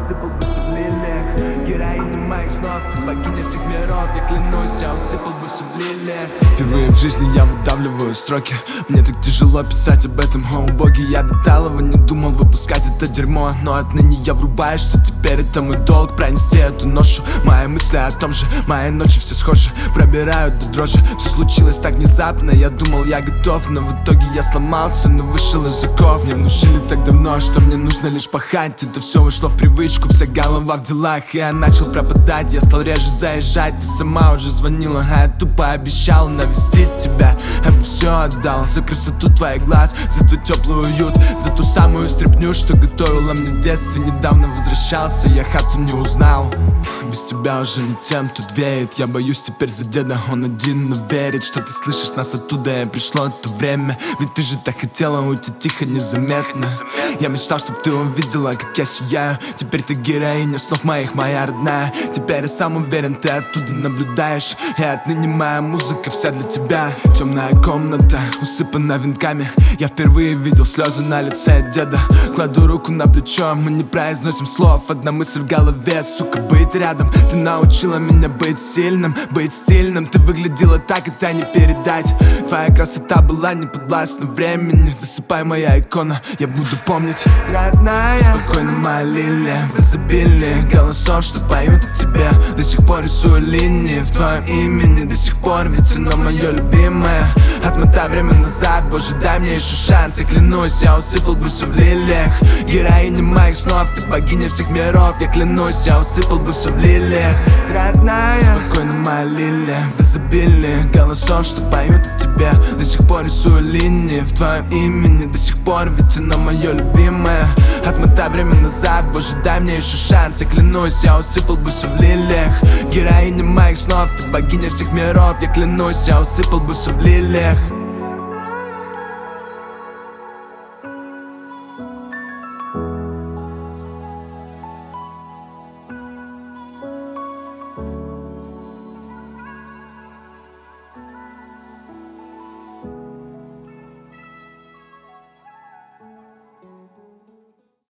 усыпал бы все в лилиях. Героиня моих снов, ты богиня всех миров. Я клянусь, я усыпал бы все в лилиях. Впервые в жизни я выдавливаю строки. Мне так тяжело писать об этом, о боги. Я до талого не думал выпускать это дерьмо, но отныне я врубаю, что теперь это мой долг. Пронести эту ношу, мои мысли о том же. Мои ночи все схожи, пробирают до дрожи. Все случилось так внезапно, я думал я готов, но в итоге я сломался, но вышел из оков. Мне внушили так давно, что мне нужно лишь пахать. Это все вышло в привычку, вся голова в делах. И я начал пропадать, я стал реже заезжать. Ты сама уже звонила, а я тупо обещал навестить тебя. Я бы все отдал за красоту твоих глаз, за твой теплый уют, за ту самую стряпню, что готовила мне в детстве. Недавно возвращался, я хату не узнал. Без тебя уже не тем тут веет. Я боюсь теперь за деда, он один, но верит, что ты слышишь нас оттуда, и пришло это время. Ведь ты же так хотела уйти тихо, незаметно. Я мечтал, чтоб ты увидела, как я сияю. Теперь ты героиня снов моих, моя родная. Теперь я сам уверен, ты оттуда наблюдаешь. И отныне моя музыка вся для тебя. Темная комната, усыпана венками. Я впервые видел слезы на лице деда. Кладу руку на плечо, мы не произносим слов. Одна мысль в голове, сука, быть рядом. Ты научила меня быть сильным, быть стильным. Ты выглядела так, это не передать. Твоя красота была не подвластна времени. Засыпай, моя икона, я буду помнить. Родная, спокойно, моя лилия, в изобилии голосов, что поют о тебе. До сих пор рисую линии в твоем имени. До сих пор ведь оно мое любимое. Отмотай время назад, боже, дай мне еще шанс. Я клянусь, я усыпал бы все в лилиях. Героиня моих снов, ты богиня всех миров. Я клянусь, я усыпал бы все в лилиях. Родная, спокойно, моя лилия, в изобилии голосов, что поют о тебе. До сих пор рисую линии в твоем имени. До сих пор ведь оно мое любимое. Отмотай время назад, боже, дай мне еще шанс. Я клянусь, я усыпал бы все в лилиях. Героиня моих снов, ты богиня всех миров. Я клянусь, я усыпал бы все в лилиях.